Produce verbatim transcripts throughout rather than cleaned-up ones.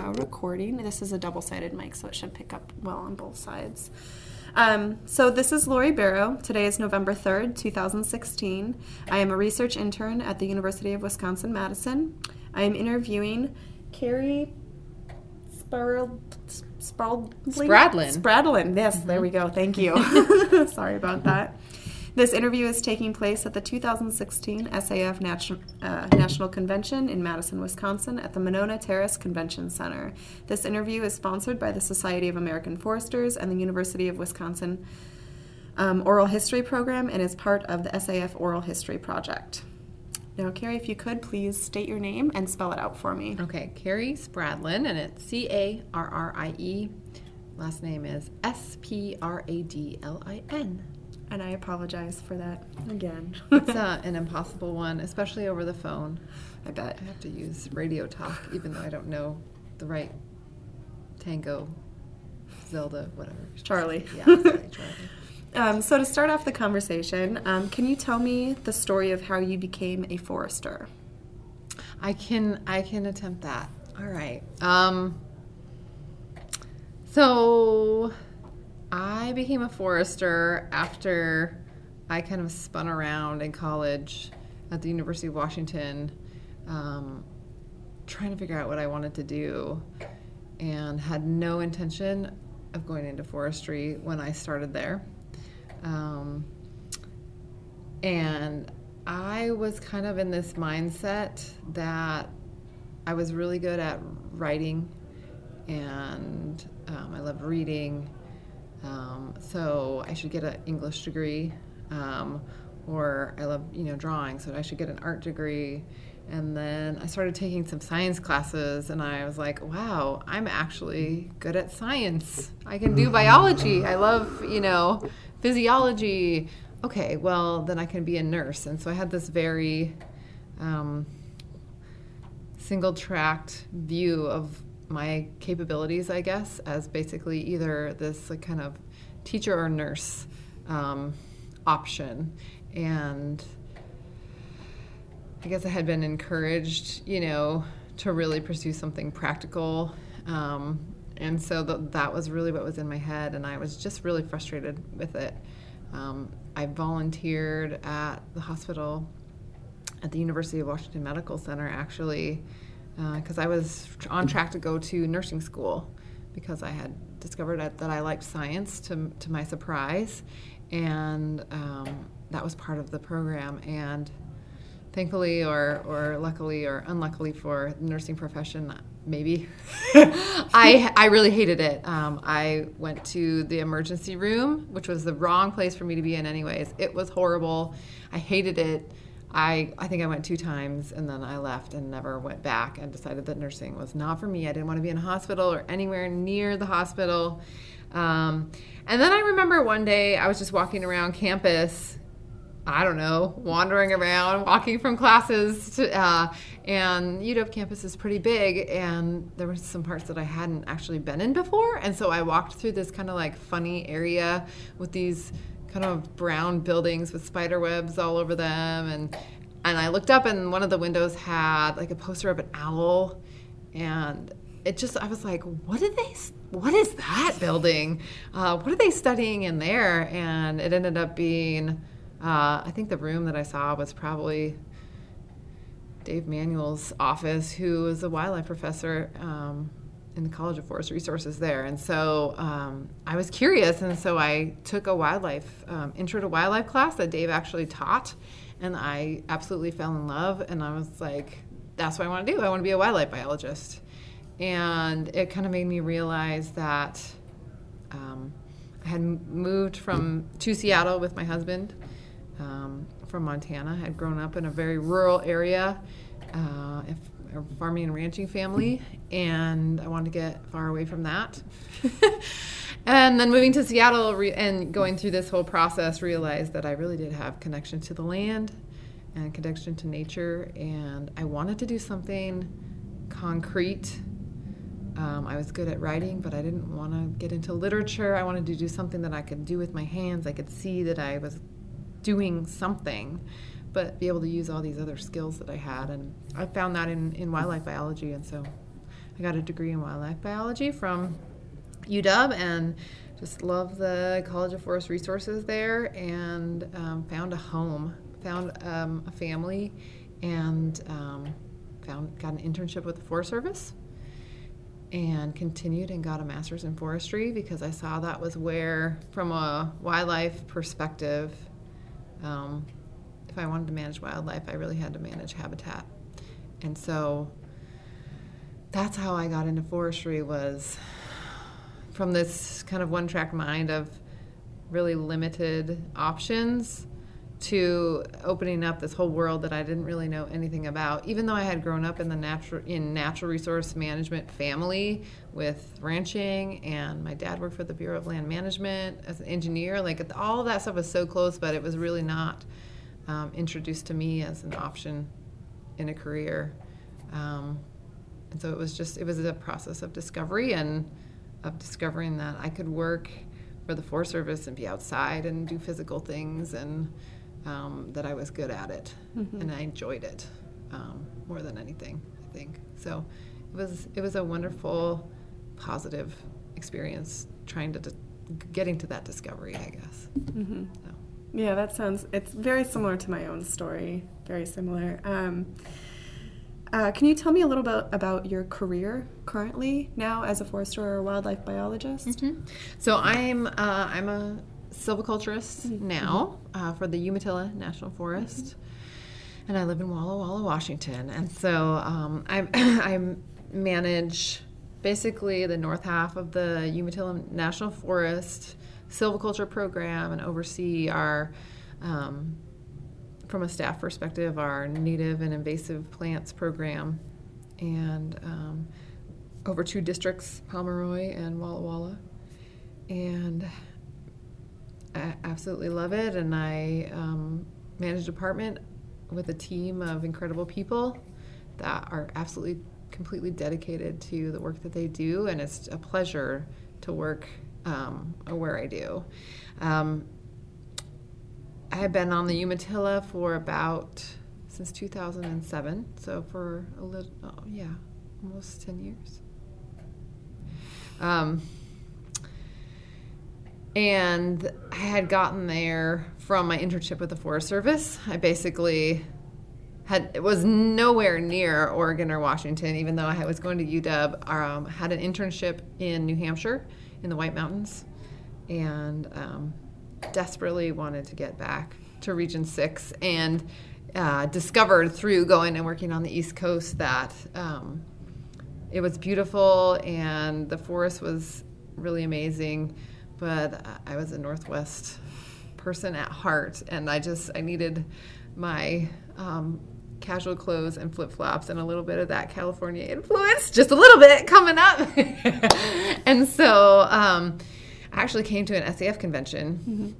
uh, recording. This is a double-sided mic, so it should pick up well on both sides. Um, so this is Lori Barrow. Today is November third, two thousand sixteen. I am a research intern at the University of Wisconsin-Madison. I am interviewing Carrie Spar- Spalding? Spradlin. Spradlin, yes, mm-hmm. There we go. Thank you. Sorry about that. This interview is taking place at the two thousand sixteen S A F National, uh, National Convention in Madison, Wisconsin at the Monona Terrace Convention Center. This interview is sponsored by the Society of American Foresters and the University of Wisconsin um, Oral History Program and is part of the S A F Oral History Project. Now, Carrie, if you could, please state your name and spell it out for me. Okay, Carrie Spradlin, and it's C A R R I E. Last name is S P R A D L I N. And I apologize for that again. It's uh, an impossible one, especially over the phone. I bet. I have to use radio talk, even though I don't know the right Tango, Zelda, whatever. Charlie. Yeah, sorry, Charlie. Um, so to start off the conversation, um, can you tell me the story of how you became a forester? I can I can attempt that. All right. Um, so I became a forester after I kind of spun around in college at the University of Washington, um, trying to figure out what I wanted to do, and had no intention of going into forestry when I started there. Um, and I was kind of in this mindset that I was really good at writing, and um, I loved reading. Um, so I should get an English degree, um, or I love, you know, drawing, so I should get an art degree. And then I started taking some science classes, and I was like, wow, I'm actually good at science. I can do biology. I love, you know, physiology. Okay, well, then I can be a nurse. And so I had this very um, single-tracked view of my capabilities, I guess, as basically either this like, kind of teacher or nurse um, option. And I guess I had been encouraged, you know, to really pursue something practical. Um, and so th- that was really what was in my head, and I was just really frustrated with it. Um, I volunteered at the hospital at the University of Washington Medical Center, actually, because uh, I was on track to go to nursing school because I had discovered that, that I liked science, to, to my surprise, and um, that was part of the program. And thankfully, or, or luckily, or unluckily for the nursing profession, maybe, I I really hated it. Um, I went to the emergency room, which was the wrong place for me to be in anyways. It was horrible. I hated it. I, I think I went two times, and then I left and never went back and decided that nursing was not for me. I didn't want to be in a hospital or anywhere near the hospital. Um, and then I remember one day I was just walking around campus, I don't know, wandering around, walking from classes, to, uh, and U W campus is pretty big, and there were some parts that I hadn't actually been in before, and so I walked through this kind of like funny area with these kind of brown buildings with spider webs all over them, and and I looked up, and one of the windows had like a poster of an owl, and it just, I was like, what did they, what is that building? Uh, what are they studying in there? And it ended up being, uh, I think the room that I saw was probably Dave Manuel's office, who is a wildlife professor um, in the College of Forest Resources there. And so um, I was curious, and so I took a wildlife, um, intro to wildlife class that Dave actually taught, and I absolutely fell in love, and I was like, that's what I want to do. I want to be a wildlife biologist. And it kind of made me realize that um, I had moved from to Seattle with my husband um, from Montana. I had grown up in a very rural area, uh, a farming and ranching family, and I wanted to get far away from that. And then moving to Seattle re- and going through this whole process, realized that I really did have connection to the land and connection to nature, and I wanted to do something concrete. Um, I was good at writing, but I didn't want to get into literature. I wanted to do something that I could do with my hands. I could see that I was doing something, but be able to use all these other skills that I had. And I found that in, in wildlife biology, and so I I got a degree in wildlife biology from U W and just love the College of Forest Resources there, and um, found a home, found um, a family, and um, found got an internship with the Forest Service, and continued and got a master's in forestry because I saw that was where, from a wildlife perspective, um, if I wanted to manage wildlife, I really had to manage habitat. And so that's how I got into forestry, was from this kind of one-track mind of really limited options to opening up this whole world that I didn't really know anything about. Even though I had grown up in the natural in natural resource management family with ranching, and my dad worked for the Bureau of Land Management as an engineer, like all of that stuff was so close, but it was really not um, introduced to me as an option in a career. Um, and so it was just, it was a process of discovery, and of discovering that I could work for the Forest Service and be outside and do physical things, and um, that I was good at it, mm-hmm. and I enjoyed it um, more than anything, I think. So it was it was a wonderful, positive experience trying to di- getting to that discovery, I guess. Mm-hmm. So. Yeah, that sounds, it's very similar to my own story, very similar. Um, Uh, can you tell me a little bit about your career currently now as a forester or wildlife biologist? Mm-hmm. So I'm uh, I'm a silviculturist mm-hmm. now uh, for the Umatilla National Forest, mm-hmm. and I live in Walla Walla, Washington. And so um, I I manage basically the north half of the Umatilla National Forest silviculture program, and oversee our um, from a staff perspective, our native and invasive plants program, and um, over two districts, Pomeroy and Walla Walla. And I absolutely love it, and I um, manage a department with a team of incredible people that are absolutely, completely dedicated to the work that they do, and it's a pleasure to work um, where I do. Um, I have been on the Umatilla for about, since two thousand seven, so for a little, oh, yeah, almost ten years. Um, and I had gotten there from my internship with the Forest Service. I basically had, it was nowhere near Oregon or Washington, even though I was going to U W. Um, had an internship in New Hampshire in the White Mountains, and um, desperately wanted to get back to Region six, and uh, discovered through going and working on the East Coast that um, it was beautiful and the forest was really amazing, but I was a Northwest person at heart, and I just, I needed my um, casual clothes and flip-flops and a little bit of that California influence, just a little bit coming up. And so um, I actually came to an S A F convention. Mm-hmm.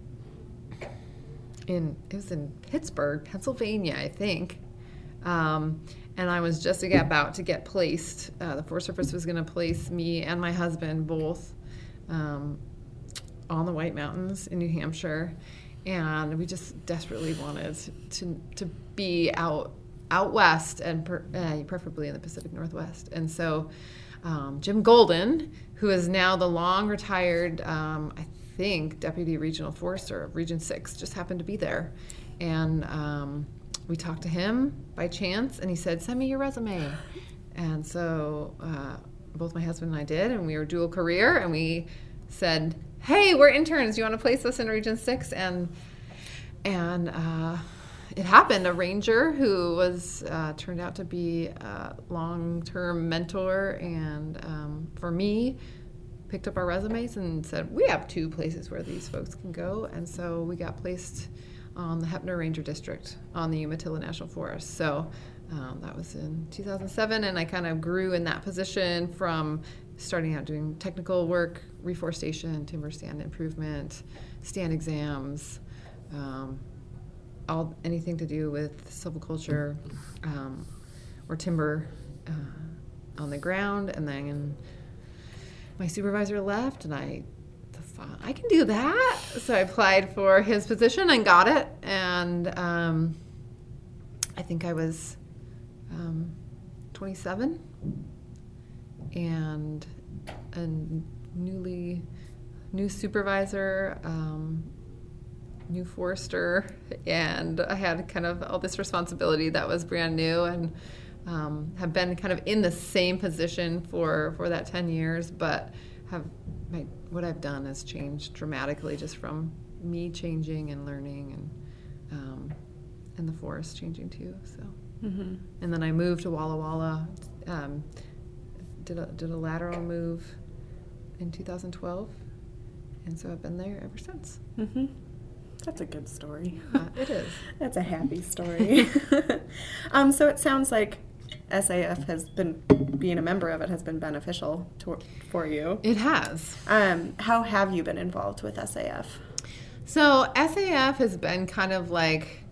In, it was in Pittsburgh, Pennsylvania, I think. Um, and I was just about to get placed. Uh, the Forest Service was going to place me and my husband both um, on the White Mountains in New Hampshire. And we just desperately wanted to to be out out west, and per, uh, preferably in the Pacific Northwest. And so um, Jim Golden, who is now the long retired, um, I think, Deputy Regional Forester of Region six, just happened to be there. And um, we talked to him by chance, and he said, send me your resume. And so uh, both my husband and I did, and we were dual career, and we said, hey, we're interns. Do you want to place us in Region six? And and uh, it happened. A ranger who was uh, turned out to be a long-term mentor, and um, for me, picked up our resumes and said, we have two places where these folks can go. And so we got placed on the Heppner Ranger District on the Umatilla National Forest. So um, that was in two thousand seven, and I kind of grew in that position from starting out doing technical work, reforestation, timber stand improvement, stand exams, um, all anything to do with silviculture um, or timber uh, on the ground. And then my supervisor left, and I thought, I can do that. So I applied for his position and got it. And um, I think I was um, twenty-seven. and a newly new supervisor, um, new forester, and I had kind of all this responsibility that was brand new, and um, have been kind of in the same position for, for that ten years, but have my, what I've done has changed dramatically just from me changing and learning, and um, and the forest changing too. So, mm-hmm. And then I moved to Walla Walla, um, did a did a lateral move in two thousand twelve, and so I've been there ever since. Mm-hmm. That's a good story. Uh, it is. That's a happy story. um, so it sounds like S A F has been, being a member of it has been beneficial to, for you. It has. Um, how have you been involved with S A F? So S A F has been kind of like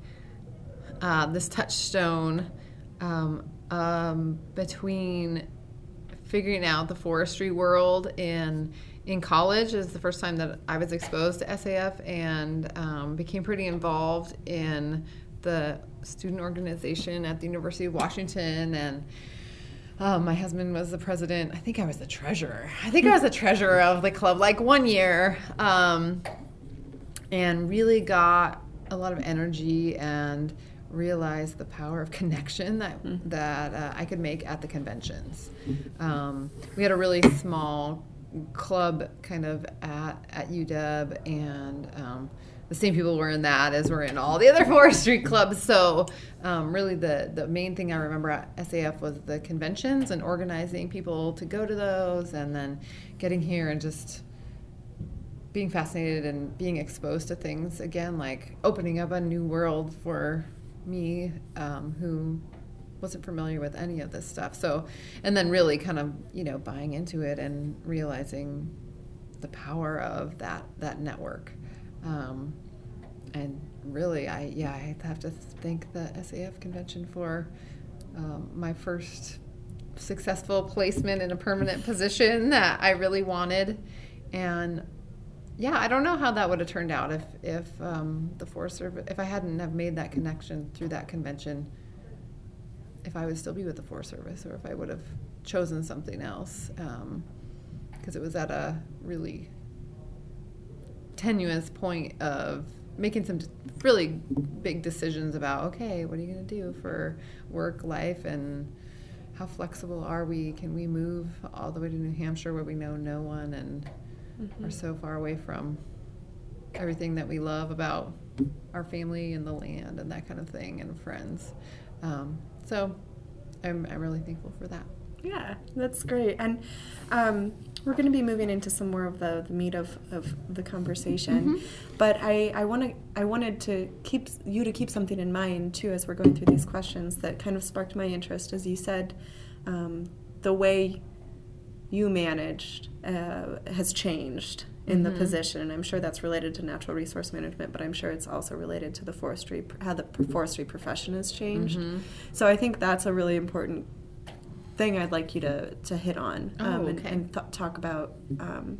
uh, this touchstone um, um, between figuring out the forestry world in in college. Is the first time that I was exposed to S A F, and um, became pretty involved in the student organization at the University of Washington, and um, my husband was the president. I think I was the treasurer. I think I was the treasurer of the club like one year, um, and really got a lot of energy and realized the power of connection that mm-hmm. that uh, I could make at the conventions. Um, we had a really small club kind of at, at U W, and um, the same people were in that as were in all the other forestry clubs. So um, really the, the main thing I remember at S A F was the conventions and organizing people to go to those, and then getting here and just being fascinated and being exposed to things again, like opening up a new world for me, um, who wasn't familiar with any of this stuff. So, and then really kind of, you know, buying into it and realizing the power of that, that network. Um, and really, I, yeah, I have to thank the S A F convention for um, my first successful placement in a permanent position that I really wanted. And yeah, I don't know how that would have turned out if, if um, the Forest Service, if I hadn't have made that connection through that convention, if I would still be with the Forest Service, or if I would have chosen something else, because um, it was at a really tenuous point of making some really big decisions about, okay, what are you going to do for work, life, and how flexible are we? Can we move all the way to New Hampshire where we know no one and mm-hmm. are so far away from everything that we love about our family and the land and that kind of thing, and friends. Um, so I'm, I'm really thankful for that. Yeah, that's great. And um, we're going to be moving into some more of the, the meat of, of the conversation. Mm-hmm. But I, I want to I wanted to keep you to keep something in mind too as we're going through these questions that kind of sparked my interest. As you said, um, the way you managed uh, has changed in mm-hmm. the position, and I'm sure that's related to natural resource management, but I'm sure it's also related to the forestry, how the forestry profession has changed. Mm-hmm. So I think that's a really important thing I'd like you to, to hit on um, oh, okay. and, and th- talk about um,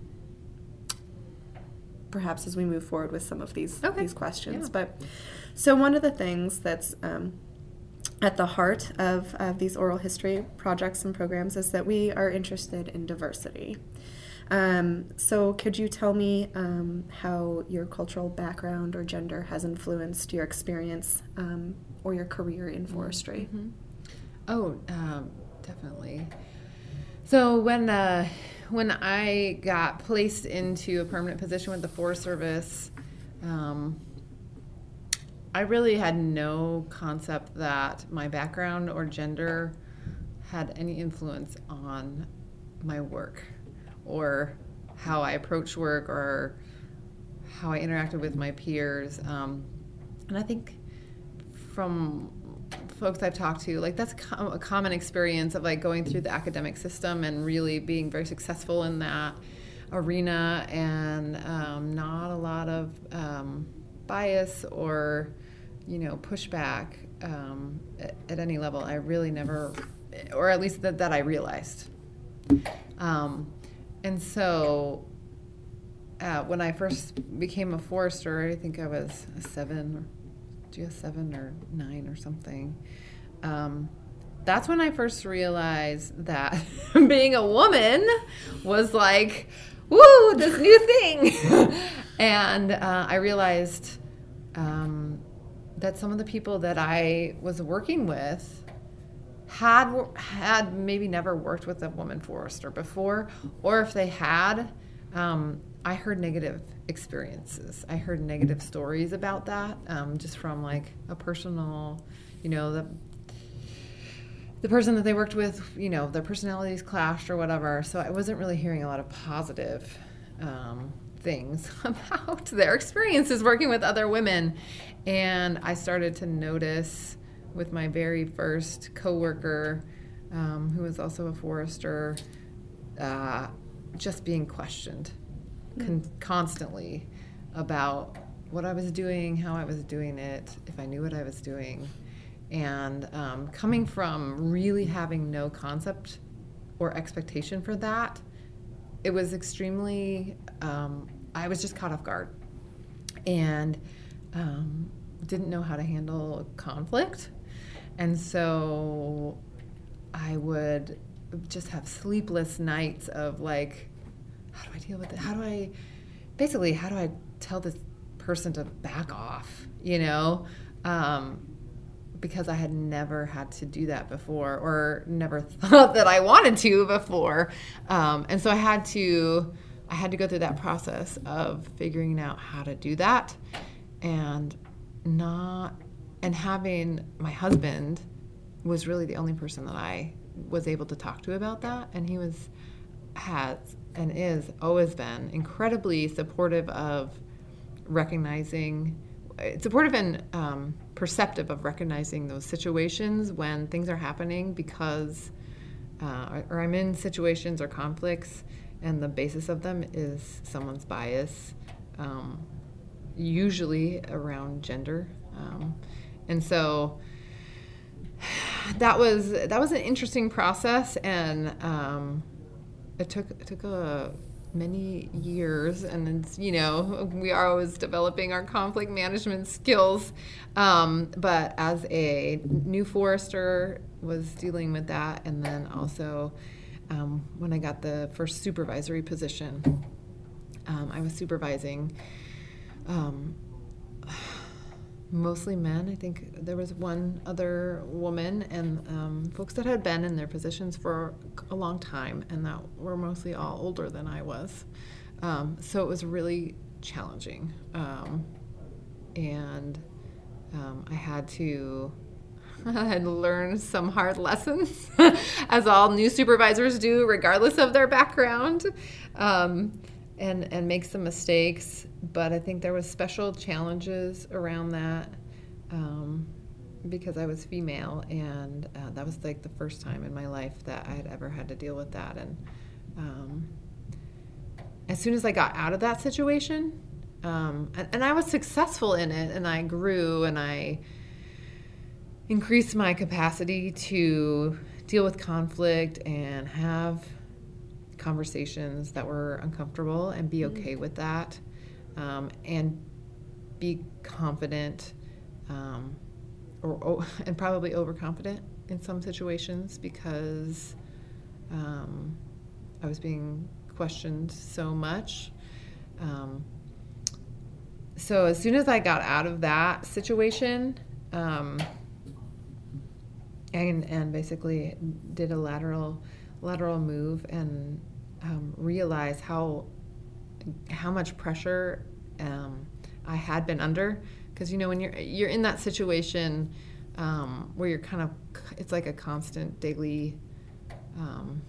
perhaps as we move forward with some of these okay. these questions. Yeah. But so one of the things that's um, at the heart of, of these oral history projects and programs is that we are interested in diversity. Um, so could you tell me um, how your cultural background or gender has influenced your experience um, or your career in forestry? Mm-hmm. Oh, um, definitely. So when uh, when I got placed into a permanent position with the Forest Service, um, I really had no concept that my background or gender had any influence on my work, or how I approach work, or how I interacted with my peers. Um, and I think from folks I've talked to, like that's a common experience of like going through the academic system and really being very successful in that arena, and um, not a lot of um, bias or, you know, pushback um, at, at any level. I really never, or at least that, that I realized. Um, And so uh, when I first became a forester, I think I was a seven, or G S seven or nine or something. Um, that's when I first realized that being a woman was like, woo, this new thing. And uh, I realized um, that some of the people that I was working with had had maybe never worked with a woman forester before, or if they had, um, I heard negative experiences. I heard negative stories about that, um, just from like a personal, you know, the the person that they worked with, you know, their personalities clashed or whatever. So I wasn't really hearing a lot of positive um, things about their experiences working with other women. And I started to notice with my very first coworker, um, who was also a forester, uh, just being questioned con- constantly about what I was doing, how I was doing it, if I knew what I was doing. And um, coming from really having no concept or expectation for that, it was extremely, um, I was just caught off guard and um, didn't know how to handle conflict. And so I would just have sleepless nights of like, how do I deal with it? How do I, basically, how do I tell this person to back off, you know? Um, because I had never had to do that before, or never thought that I wanted to before. Um, and so I had to, I had to go through that process of figuring out how to do that, and not, and having my husband was really the only person that I was able to talk to about that. And he was, has, and is, always been incredibly supportive of recognizing, supportive and um, perceptive of recognizing those situations when things are happening, because, uh, or I'm in situations or conflicts, and the basis of them is someone's bias, um, usually around gender. Um, and so that was that was an interesting process, and um, it took it took a many years, and it's, you know, we are always developing our conflict management skills, um, but as a new forester was dealing with that. And then also um, when I got the first supervisory position, um, I was supervising um, mostly men. I think there was one other woman, and um, folks that had been in their positions for a long time, and that were mostly all older than I was. Um, so it was really challenging. Um, and um, I had to I had to learn some hard lessons, as all new supervisors do, regardless of their background, um, and, and make some mistakes. But I think there was special challenges around that, um, because I was female, and uh, that was like the first time in my life that I had ever had to deal with that. And um, as soon as I got out of that situation, um, and, and I was successful in it, and I grew, and I increased my capacity to deal with conflict and have conversations that were uncomfortable, and be okay with that. Um, and be confident, um, or, or and probably overconfident in some situations, because um, I was being questioned so much. Um, so as soon as I got out of that situation, um, and and basically did a lateral lateral move, and um, realized how how much pressure um, I had been under, because you know when you're you're in that situation um, where you're kind of, it's like a constant daily um,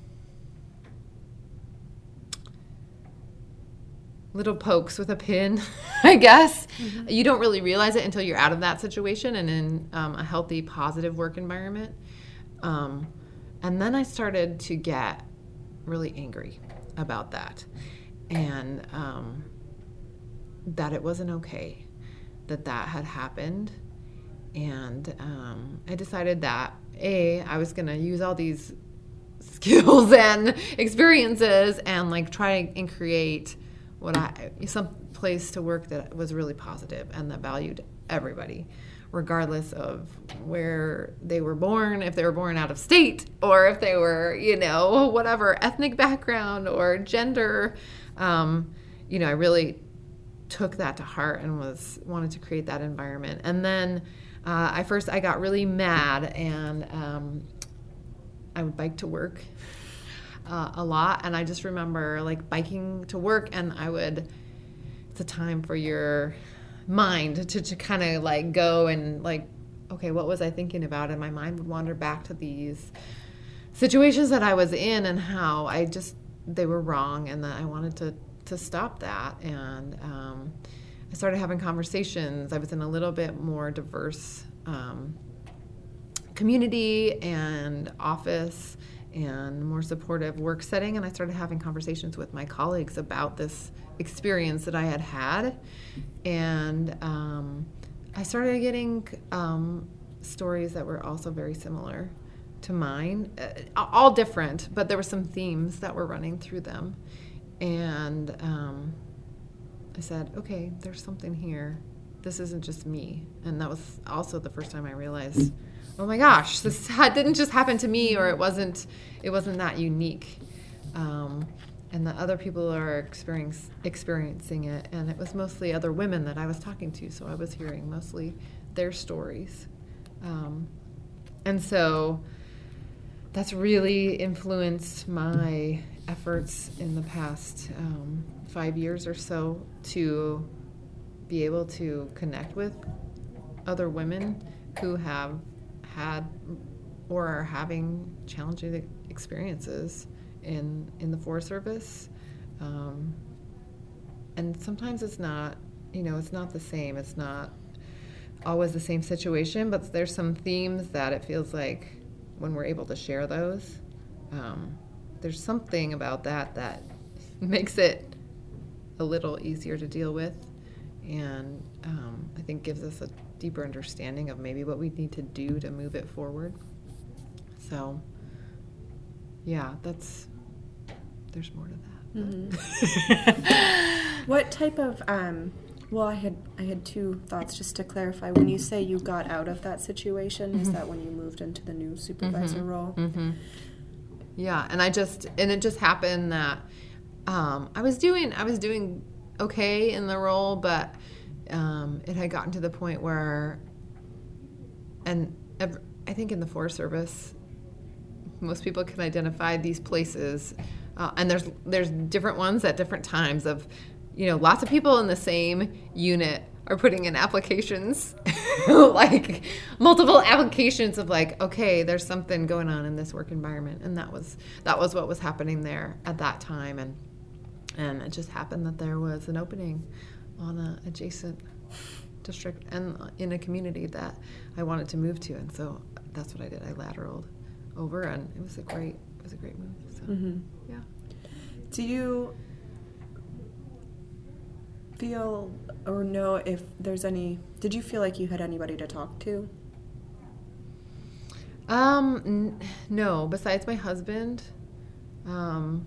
little pokes with a pin, I guess. Mm-hmm. You don't really realize it until you're out of that situation and in um, a healthy, positive work environment. Um, and then I started to get really angry about that. And um, that it wasn't okay that that had happened. And um, I decided that, A, I was going to use all these skills and experiences and like try and create what I, some place to work that was really positive and that valued everybody, regardless of where they were born, if they were born out of state, or if they were, you know, whatever ethnic background or gender. Um, you know, I really took that to heart and was wanted to create that environment. And then uh, I first I got really mad, and um, I would bike to work uh, a lot. And I just remember like biking to work, and I would. It's a time for your mind to, to kind of like go and like, okay, what was I thinking about? And my mind would wander back to these situations that I was in and how I just, they were wrong, and that I wanted to, to stop that. And um, I started having conversations. I was in a little bit more diverse um, community and office and more supportive work setting, and I started having conversations with my colleagues about this experience that I had had, and um, I started getting um, stories that were also very similar to mine, uh, all different, but there were some themes that were running through them, and um, I said, okay, there's something here. This isn't just me. And that was also the first time I realized, oh my gosh, this didn't just happen to me, or it wasn't it wasn't that unique. Um, and that other people are experience, experiencing it. And it was mostly other women that I was talking to, so I was hearing mostly their stories. Um, and so that's really influenced my efforts in the past um, five years or so to be able to connect with other women who have had or are having challenging experiences in in the Forest Service, um, and sometimes it's not, you know, it's not the same. It's not always the same situation, but there's some themes that it feels like when we're able to share those, um, there's something about that that makes it a little easier to deal with, and um, I think gives us a deeper understanding of maybe what we need to do to move it forward. So, yeah, that's, there's more to that. Mm-hmm. What type of, um, well, I had I had two thoughts just to clarify. When you say you got out of that situation, mm-hmm. is that when you moved into the new supervisor mm-hmm. role? Mm-hmm. Yeah, and I just, and it just happened that um, I was doing, I was doing okay in the role, but um, it had gotten to the point where, and I think in the Forest Service, most people can identify these places, uh, and there's there's different ones at different times of, you know, lots of people in the same unit are putting in applications, like multiple applications of like, okay, there's something going on in this work environment, and that was that was what was happening there at that time, and and it just happened that there was an opening on a adjacent district and in a community that I wanted to move to, and so that's what I did. I lateraled over, and it was a great it was a great move. So mm-hmm. yeah. Do you feel or know if there's any, did you feel like you had anybody to talk to? Um, n- no, besides my husband, um,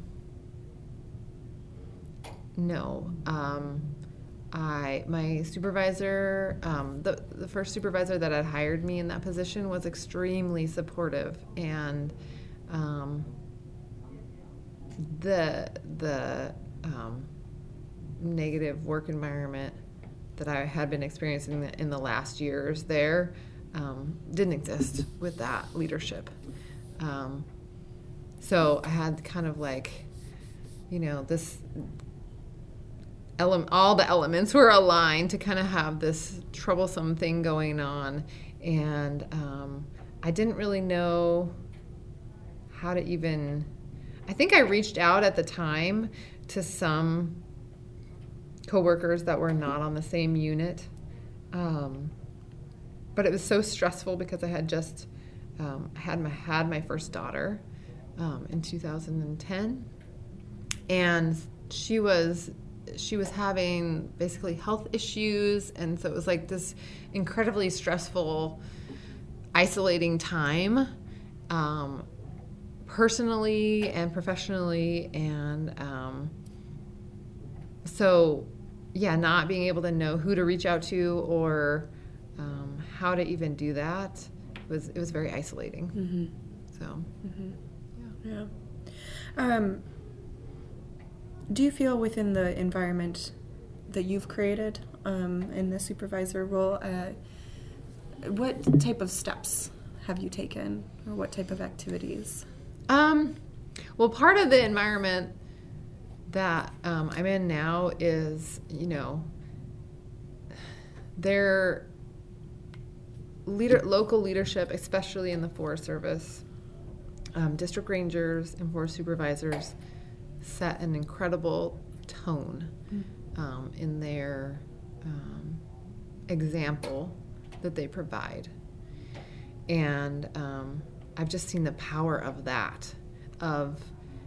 no. Um, I, my supervisor, um, the, the first supervisor that had hired me in that position was extremely supportive, and, um, the, the, um, negative work environment that I had been experiencing in the last years there um, didn't exist with that leadership. Um, so I had kind of like, you know, this ele- all the elements were aligned to kind of have this troublesome thing going on, and um, I didn't really know how to even, I think I reached out at the time to some coworkers that were not on the same unit, um, but it was so stressful because I had just um, had my had my first daughter um, in two thousand ten, and she was she was having basically health issues, and so it was like this incredibly stressful, isolating time, um, personally and professionally, and um, so. Yeah, not being able to know who to reach out to or um, how how to even do that was it was very isolating. Mm-hmm. So, Mm-hmm. yeah. Yeah. Um, do you feel within the environment that you've created um, in the supervisor role, uh, what type of steps have you taken, or what type of activities? Um, well, part of the environment that um, I'm in now is, you know, their leader, local leadership, especially in the Forest Service, um, district rangers and forest supervisors set an incredible tone um, in their um, example that they provide. And um, I've just seen the power of that, of,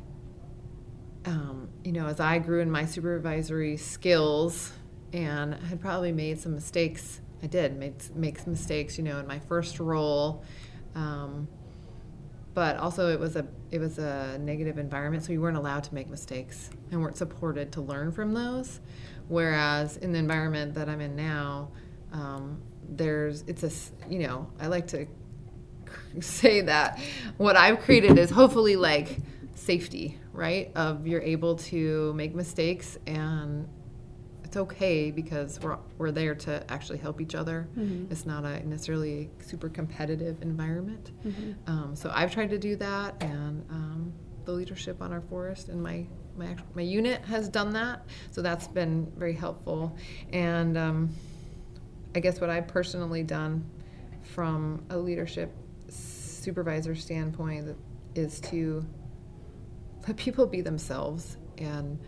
um, you know, as I grew in my supervisory skills and had probably made some mistakes. I did make, make some mistakes, you know, in my first role. Um, but also it was a it was a negative environment, so you weren't allowed to make mistakes and weren't supported to learn from those. Whereas in the environment that I'm in now, um, there's it's a you know I like to say that what I've created is hopefully like safety, right? Of you're able to make mistakes and it's okay because we're we're there to actually help each other. Mm-hmm. It's not a necessarily super competitive environment. Mm-hmm. Um, so I've tried to do that, and um, the leadership on our forest and my my my unit has done that. So that's been very helpful. And um, I guess what I've personally done from a leadership supervisor standpoint is to let people be themselves and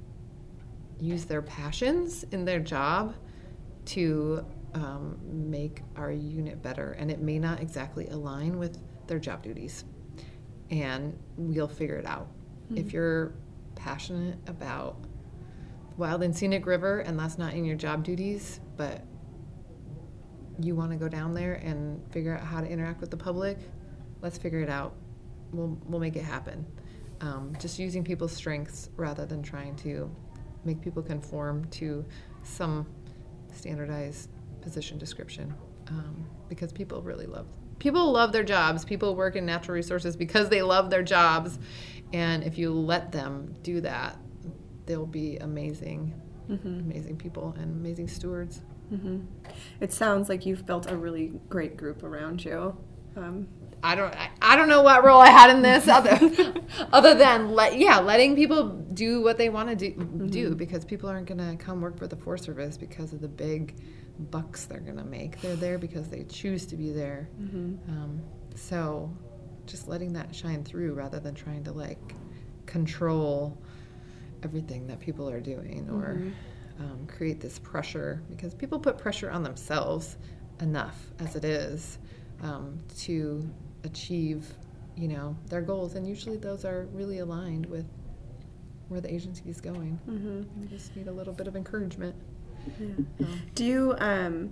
use their passions in their job to um, make our unit better. And it may not exactly align with their job duties. And we'll figure it out. Mm-hmm. If you're passionate about wild and scenic river and that's not in your job duties, but you want to go down there and figure out how to interact with the public, let's figure it out. We'll, we'll make it happen. Um, just using people's strengths rather than trying to make people conform to some standardized position description, um, because people really love people love their jobs. People work in natural resources because they love their jobs, and if you let them do that, they'll be amazing, mm-hmm. amazing people and amazing stewards. Mm-hmm. It sounds like you've built a really great group around you. Um, I don't. I, I don't know what role I had in this, other, other than let yeah, letting people do what they want to do. Mm-hmm. Do because people aren't going to come work for the Forest Service because of the big bucks they're going to make. They're there because they choose to be there. Mm-hmm. Um, so, just letting that shine through rather than trying to like control everything that people are doing or mm-hmm. um, create this pressure, because people put pressure on themselves enough as it is um, to achieve, you know, their goals, and usually those are really aligned with where the agency is going. Mm-hmm. You just need a little bit of encouragement. Yeah. Um, do you um,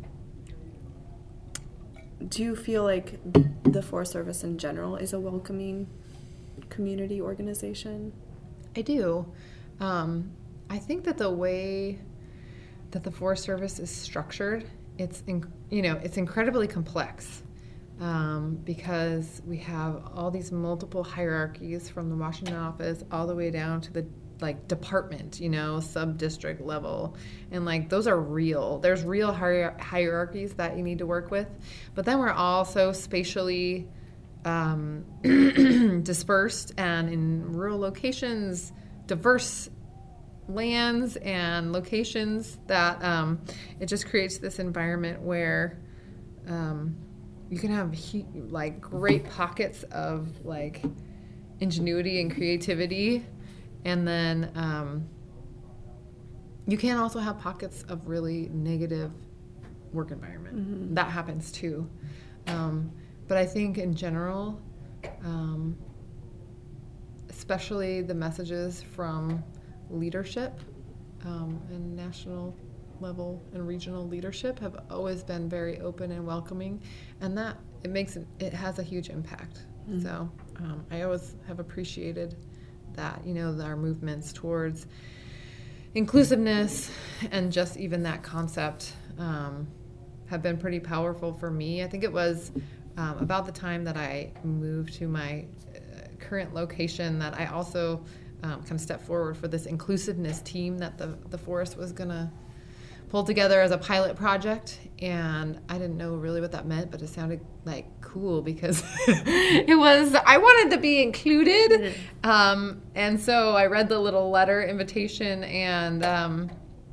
do you feel like the Forest Service in general is a welcoming community organization? I do. Um, I think that the way that the Forest Service is structured, it's in, you know, it's incredibly complex. Um, because we have all these multiple hierarchies from the Washington office all the way down to the like department, you know, sub-district level. And like those are real. There's real hier- hierarchies that you need to work with. But then we're also spatially um, dispersed and in rural locations, diverse lands and locations that um, it just creates this environment where um, you can have he- like great pockets of like ingenuity and creativity, and then um, you can also have pockets of really negative work environment. Mm-hmm. That happens too. Um, but I think in general, um, especially the messages from leadership um, and national level and regional leadership have always been very open and welcoming, and that it makes it, it has a huge impact. Mm-hmm. So um, I always have appreciated that, you know, our movements towards inclusiveness and just even that concept um, have been pretty powerful for me. I think it was um, about the time that I moved to my uh, current location that I also um, kind of stepped forward for this inclusiveness team that the, the forest was going to pull together as a pilot project. And I didn't know really what that meant, but it sounded like cool because it was, I wanted to be included. Mm-hmm. Um, and so I read the little letter invitation and um,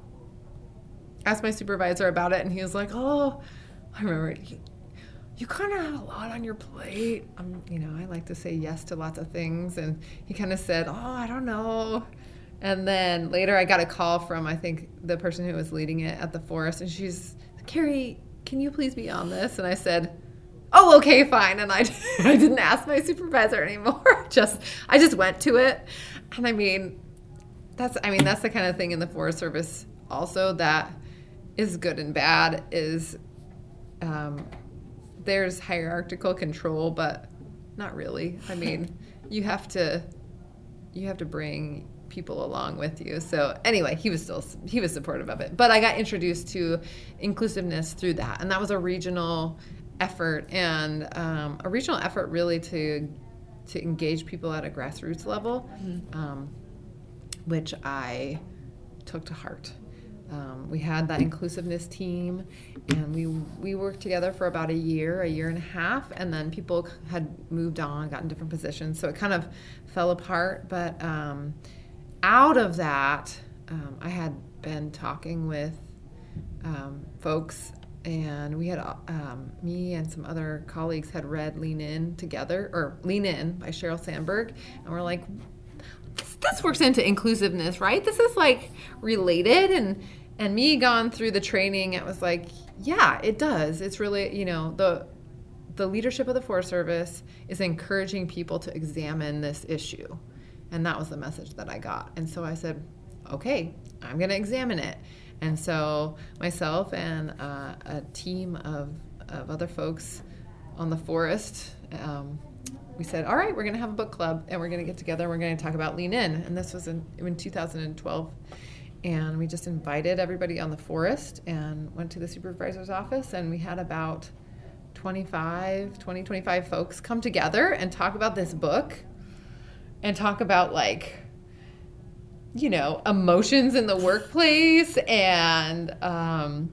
asked my supervisor about it, and he was like, oh, I remember, you, you kind of have a lot on your plate. Um, you know, I like to say yes to lots of things, and he kind of said, oh, I don't know. And then later I got a call from, I think, the person who was leading it at the forest, and she's, Carrie, can you please be on this? And I said, oh, okay, fine. And I, I didn't ask my supervisor anymore. just I just went to it. And I mean, that's I mean, that's the kind of thing in the Forest Service also that is good and bad, is um, there's hierarchical control, but not really. I mean, you have to you have to bring people along with you. So anyway, he was still he was supportive of it. But I got introduced to inclusiveness through that, and that was a regional effort, and um, a regional effort really to to engage people at a grassroots level, mm-hmm. um, which I took to heart. Um, we had that inclusiveness team, and we we worked together for about a year, a year and a half, and then people had moved on, got in different positions, so it kind of fell apart. But um, out of that, um, I had been talking with um, folks, and we had, um, me and some other colleagues had read Lean In together, or Lean In by Sheryl Sandberg, and we're like, this, this works into inclusiveness, right? This is like related, and and me gone through the training, it was like, yeah, it does. It's really, you know, the the leadership of the Forest Service is encouraging people to examine this issue, and that was the message that I got. And so I said, okay, I'm going to examine it. And so myself and uh, a team of, of other folks on the forest, um, we said, all right, we're going to have a book club, and we're going to get together, and we're going to talk about Lean In. And this was in, in two thousand twelve. And we just invited everybody on the forest and went to the supervisor's office, and we had about twenty-five, twenty, twenty-five folks come together and talk about this book and talk about, like, you know, emotions in the workplace and um,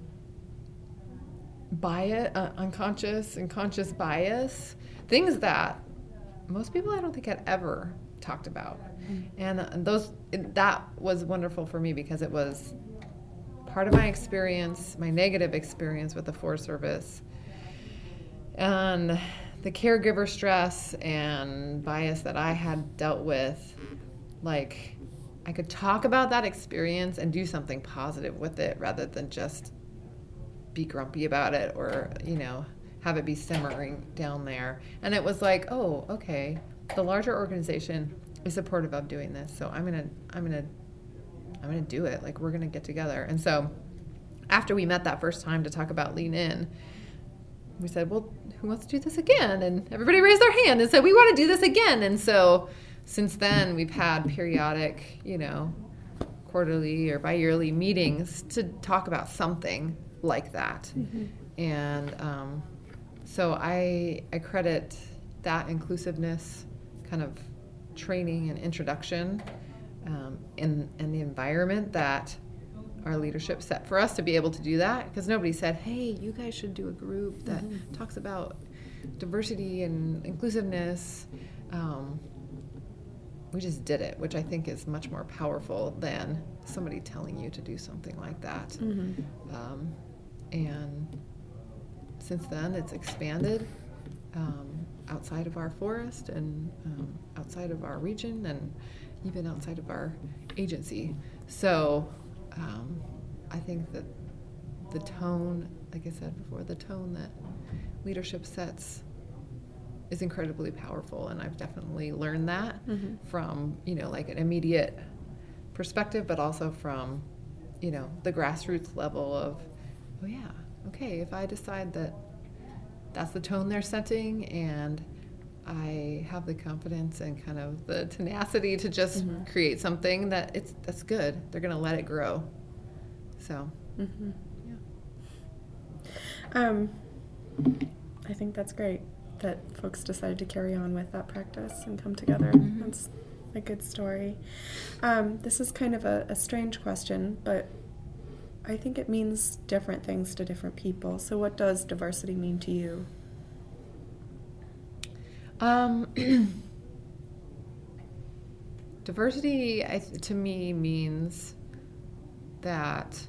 bias, uh, unconscious and conscious bias, things that most people I don't think had ever talked about. Mm-hmm. And those that was wonderful for me because it was part of my experience, my negative experience with the Forest Service, and the caregiver stress and bias that I had dealt with. Like, I could talk about that experience and do something positive with it rather than just be grumpy about it or, you know, have it be simmering down there. And it was like, oh, okay, the larger organization is supportive of doing this, so I'm gonna, I'm gonna, I'm gonna do it. Like, we're gonna get together. And so, after we met that first time to talk about Lean In, we said, well, who wants to do this again? And everybody raised their hand and said, we want to do this again. And so, since then, we've had periodic, you know, quarterly or bi-yearly meetings to talk about something like that. Mm-hmm. And um, so I I credit that inclusiveness kind of training and introduction um, in, in the environment that our leadership set for us to be able to do that, because nobody said, hey, you guys should do a group that mm-hmm. talks about diversity and inclusiveness. Um, we just did it, which I think is much more powerful than somebody telling you to do something like that. Mm-hmm. Um, and since then, it's expanded um, outside of our forest and um, outside of our region and even outside of our agency. So um, I think that the tone, like I said before, the tone that leadership sets is incredibly powerful, and I've definitely learned that mm-hmm. from, you know, like an immediate perspective, but also from, you know, the grassroots level of, oh yeah, okay, if I decide that that's the tone they're setting, and I have the confidence and kind of the tenacity to just mm-hmm. create something that it's that's good. They're going to let it grow. So, mm-hmm. yeah. Um, I think that's great that folks decided to carry on with that practice and come together. Mm-hmm. That's a good story. Um, this is kind of a, a strange question, but I think it means different things to different people. So what does diversity mean to you? Um, diversity, I, to me, means that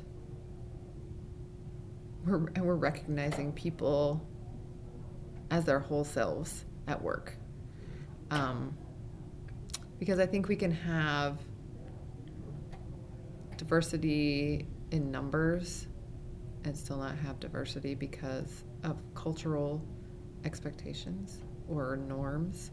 we're, and we're recognizing people as their whole selves at work. Um, because I think we can have diversity in numbers and still not have diversity because of cultural expectations or norms.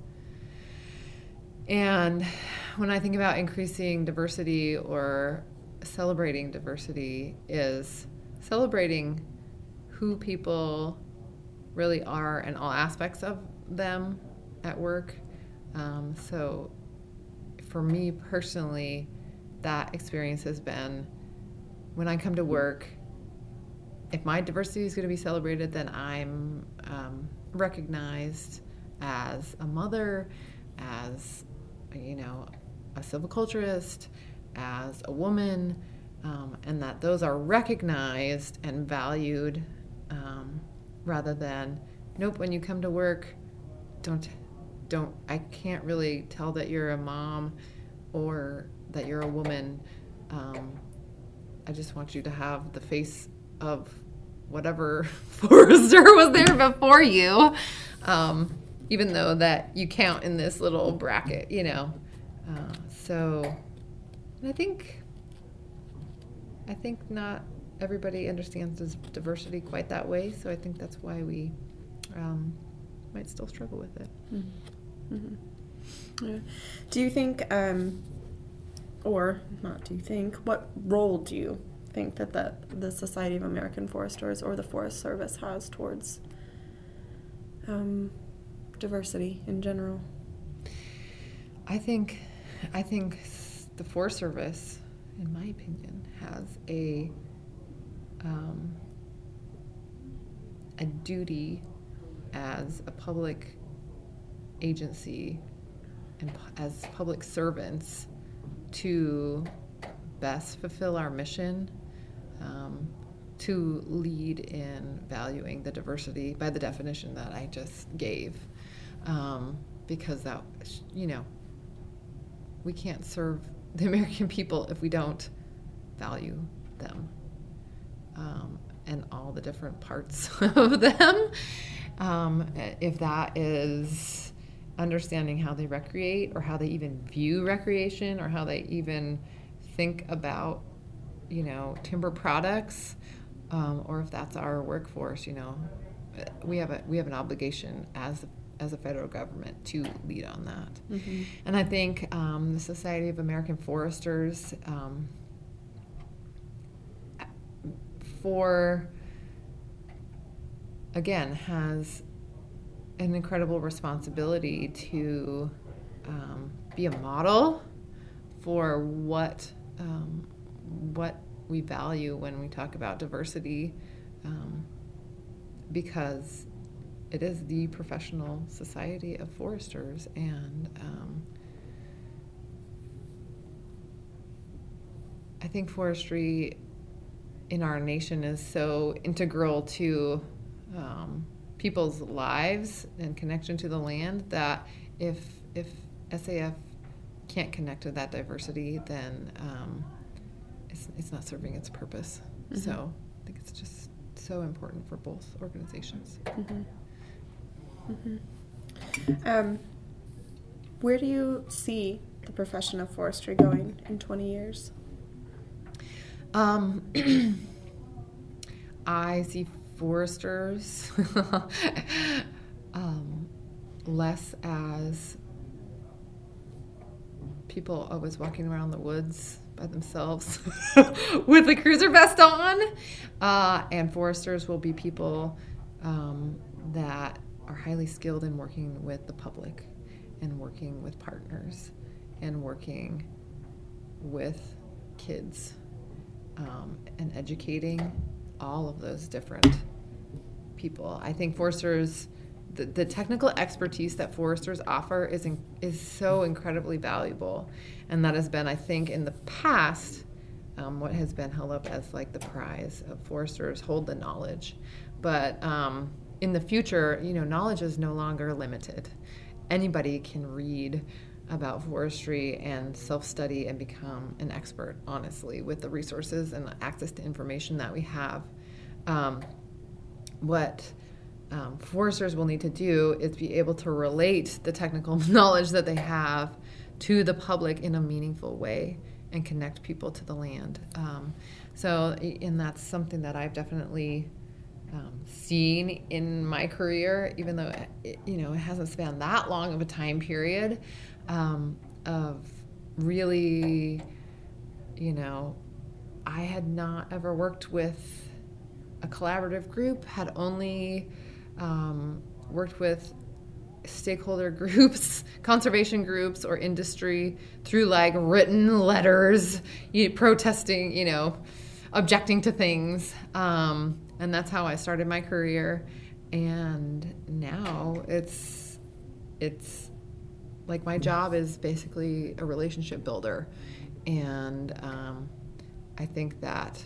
And when I think about increasing diversity or celebrating diversity, is celebrating who people really are and all aspects of them at work. Um, so for me personally, that experience has been when I come to work, if my diversity is going to be celebrated, then I'm um, recognized as a mother, as, you know, a silviculturist, as a woman, um, and that those are recognized and valued, um, rather than, nope, when you come to work, don't, don't, I can't really tell that you're a mom or that you're a woman. Um, I just want you to have the face of whatever forester was there before you, um, even though that you count in this little bracket, you know. Uh, so I think I think not everybody understands diversity quite that way, so I think that's why we um, might still struggle with it. Mm-hmm. Mm-hmm. Yeah. Do you think, um, or not do you think, what role do you think that the, the Society of American Foresters or the Forest Service has towards um, diversity in general? I think, I think the Forest Service, in my opinion, has a um, a duty as a public agency and as public servants to best fulfill our mission, um, to lead in valuing the diversity by the definition that I just gave, um, because that, you know, we can't serve the American people if we don't value them, um, and all the different parts of them. Um, if that is understanding how they recreate, or how they even view recreation, or how they even think about, you know, timber products, um, or if that's our workforce, you know, we have a we have an obligation as as a federal government to lead on that. Mm-hmm. And I think um, the Society of American Foresters, um, for again, has an incredible responsibility to um, be a model for what um, what we value when we talk about diversity, um, because it is the professional society of foresters, and um, I think forestry in our nation is so integral to um, people's lives and connection to the land that if if S A F can't connect to that diversity, then um, it's it's not serving its purpose. Mm-hmm. So I think it's just so important for both organizations. Mm-hmm. Mm-hmm. Um, where do you see the profession of forestry going in twenty years? Um, I see foresters um, less as people always walking around the woods by themselves with a cruiser vest on, uh, and foresters will be people um, that are highly skilled in working with the public and working with partners and working with kids, um, and educating all of those different people. I think foresters, the, the technical expertise that foresters offer is in, is so incredibly valuable, and that has been, I think, in the past, um, what has been held up as like the prize of foresters hold the knowledge. But um, in the future, you know, knowledge is no longer limited. Anybody can read about forestry and self-study and become an expert, honestly, with the resources and access to information that we have. Um, what um, foresters will need to do is be able to relate the technical knowledge that they have to the public in a meaningful way and connect people to the land. Um, so, and that's something that I've definitely um, seen in my career, even though it, you know, it hasn't spanned that long of a time period, um, of really, you know, I had not ever worked with a collaborative group, had only um, worked with stakeholder groups, conservation groups, or industry through like written letters, you, protesting, you know, objecting to things. Um, and that's how I started my career. And now it's, it's like my job is basically a relationship builder. And um, I think that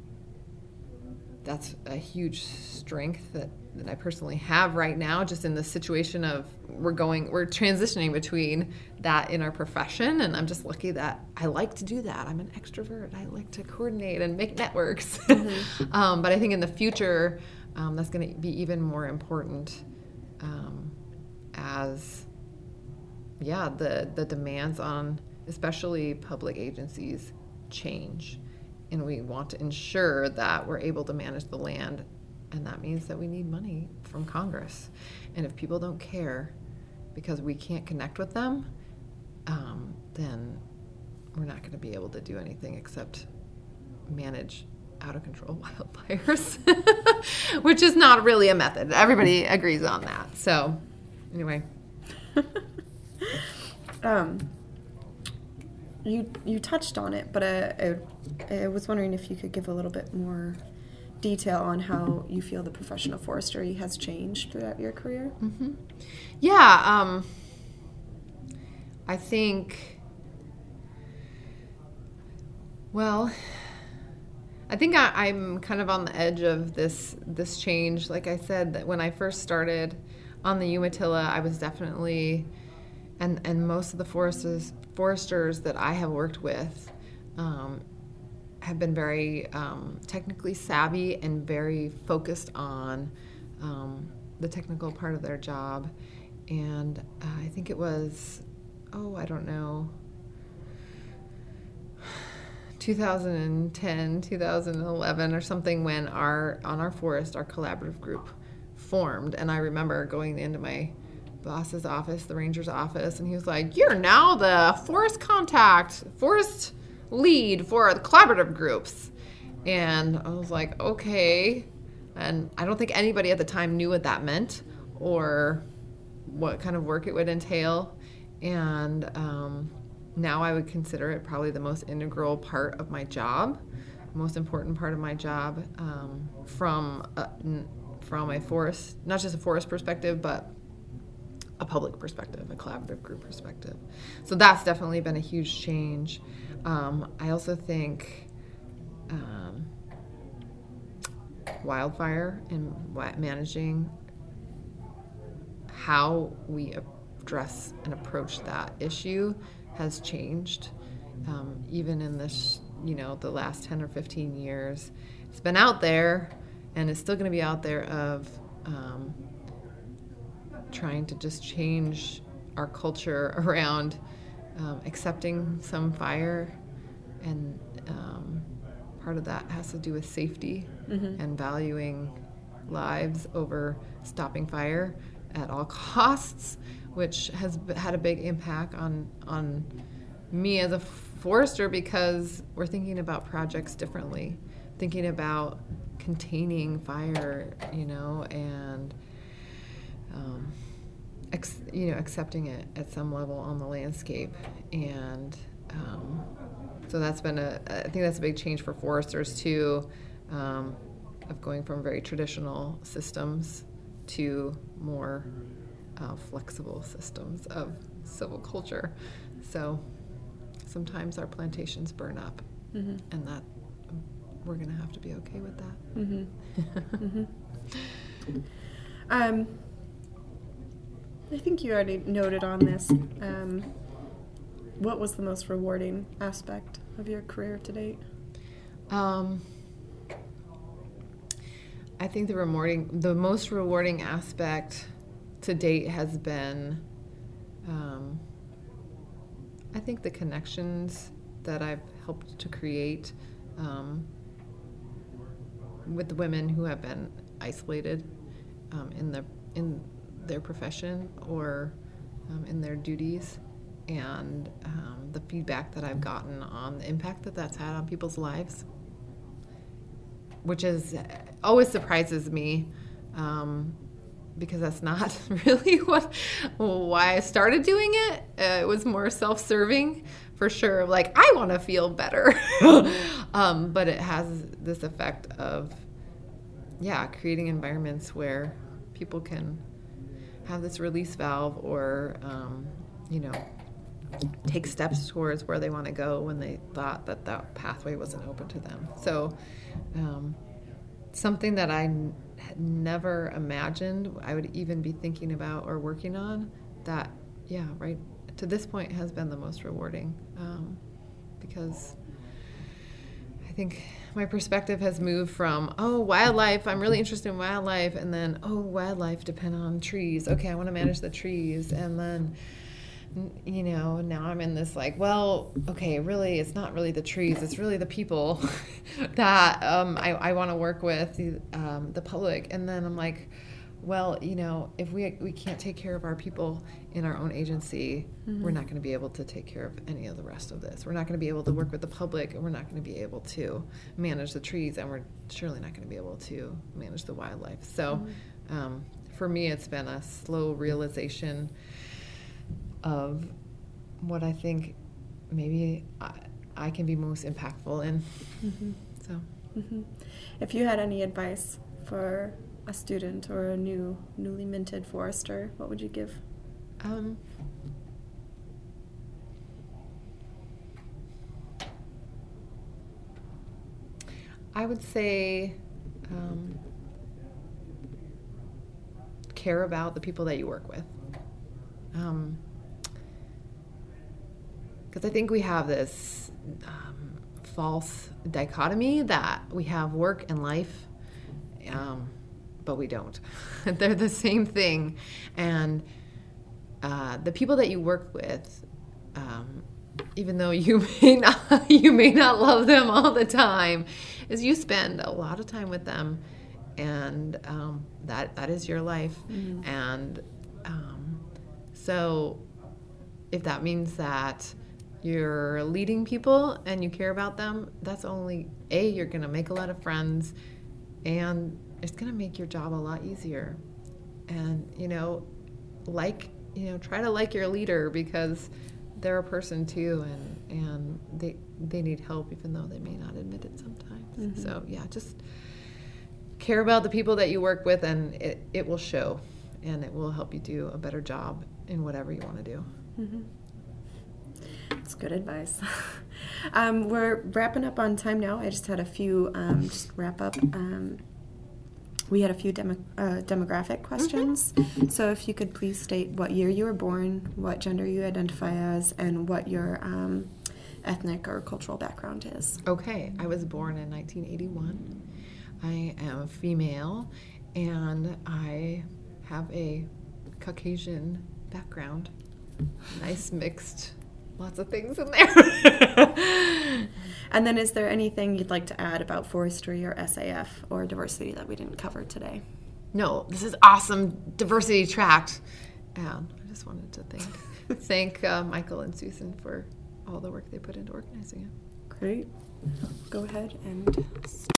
that's a huge strength that, that I personally have right now, just in the situation of we're going, we're transitioning between that in our profession. And I'm just lucky that I like to do that. I'm an extrovert. I like to coordinate and make networks. Mm-hmm. um, but I think in the future, um, that's going to be even more important um, as, yeah, the, the demands on especially public agencies change. And we want to ensure that we're able to manage the land, and that means that we need money from Congress. And if people don't care because we can't connect with them, um, then we're not going to be able to do anything except manage out-of-control wildfires, which is not really a method. Everybody agrees on that. So, anyway. um. You you touched on it, but I, I, I was wondering if you could give a little bit more detail on how you feel the profession of forestry has changed throughout your career. Mm-hmm. Yeah, um, I think, well, I think I, I'm kind of on the edge of this this change. Like I said, that when I first started on the Umatilla, I was definitely, and, and most of the foresters foresters that I have worked with um, have been very um, technically savvy and very focused on um, the technical part of their job. And uh, I think it was, oh, I don't know, two thousand ten, two thousand eleven or something, when our, on our forest, our collaborative group formed. And I remember going into my boss's office, the ranger's office, and he was like, "You're now the forest contact, forest lead for the collaborative groups." And I was like, okay. And I don't think anybody at the time knew what that meant or what kind of work it would entail. And um, now I would consider it probably the most integral part of my job, most important part of my job, um, from a, from a forest, not just a forest perspective, but a public perspective, a collaborative group perspective. So that's definitely been a huge change. Um, I also think um, wildfire and managing how we address and approach that issue has changed. Um, even in this, you know, the last ten or fifteen years, it's been out there, and it's still going to be out there of um, trying to just change our culture around um, accepting some fire, and um, part of that has to do with safety mm-hmm. and valuing lives over stopping fire at all costs, which has had a big impact on on me as a forester, because we're thinking about projects differently, thinking about containing fire, you know, and um, ex- you know, accepting it at some level on the landscape. And um, so that's been a, I think that's a big change for foresters too. Um, of going from very traditional systems to more uh, flexible systems of silviculture. So sometimes our plantations burn up, mm-hmm. and that we're going to have to be okay with that. Mm-hmm. mm-hmm. Um, I think you already noted on this. Um, what was the most rewarding aspect of your career to date? Um, I think the rewarding, the most rewarding aspect to date has been, um, I think the connections that I've helped to create um, with the women who have been isolated um, in the in their profession or um, in their duties, and um, the feedback that I've gotten on the impact that that's had on people's lives, which is always surprises me, um, because that's not really what why I started doing it. Uh, it was more self-serving, for sure. Like, I want to feel better, um, but it has this effect of, yeah, creating environments where people can have this release valve, or um, you know, take steps towards where they want to go when they thought that that pathway wasn't open to them. So um, something that I n- had never imagined I would even be thinking about or working on, that, yeah, right to this point has been the most rewarding, um, because I think my perspective has moved from, oh, wildlife, I'm really interested in wildlife, and then, oh, wildlife depend on trees. Okay, I want to manage the trees. And then, you know, now I'm in this like, well, okay, really, it's not really the trees, it's really the people that um, I, I want to work with, um, the public. And then I'm like, well, you know, if we we can't take care of our people in our own agency, mm-hmm. we're not going to be able to take care of any of the rest of this. We're not going to be able to work with the public, and we're not going to be able to manage the trees, and we're surely not going to be able to manage the wildlife. So mm-hmm. um, for me, it's been a slow realization of what I think maybe I, I can be most impactful in. Mm-hmm. So, mm-hmm. If you had any advice for a student or a new, newly minted forester, what would you give? Um, I would say um, care about the people that you work with. Um, because I think we have this um, false dichotomy that we have work and life, um, but we don't. They're the same thing. And uh, the people that you work with, um, even though you may not you may not love them all the time, is you spend a lot of time with them, and um, that that is your life. Mm-hmm. And um, so if that means that you're leading people and you care about them, that's only, A, you're going to make a lot of friends, and it's going to make your job a lot easier. And, you know, like, you know, try to like your leader, because they're a person too, and, and they they need help, even though they may not admit it sometimes. Mm-hmm. So, yeah, just care about the people that you work with, and it, it will show, and it will help you do a better job in whatever you want to do. Mm-hmm. That's good advice. um, we're wrapping up on time now. I just had a few, um, just wrap up. Um, we had a few demo, uh, demographic questions. Mm-hmm. So if you could please state what year you were born, what gender you identify as, and what your um, ethnic or cultural background is. Okay. I was born in nineteen eighty-one. I am a female, and I have a Caucasian background. Nice mixed, lots of things in there. And then is there anything you'd like to add about forestry or S A F or diversity that we didn't cover today? No, this is awesome diversity tract. And I just wanted to thank thank uh, Michael and Susan for all the work they put into organizing it. Great. Go ahead and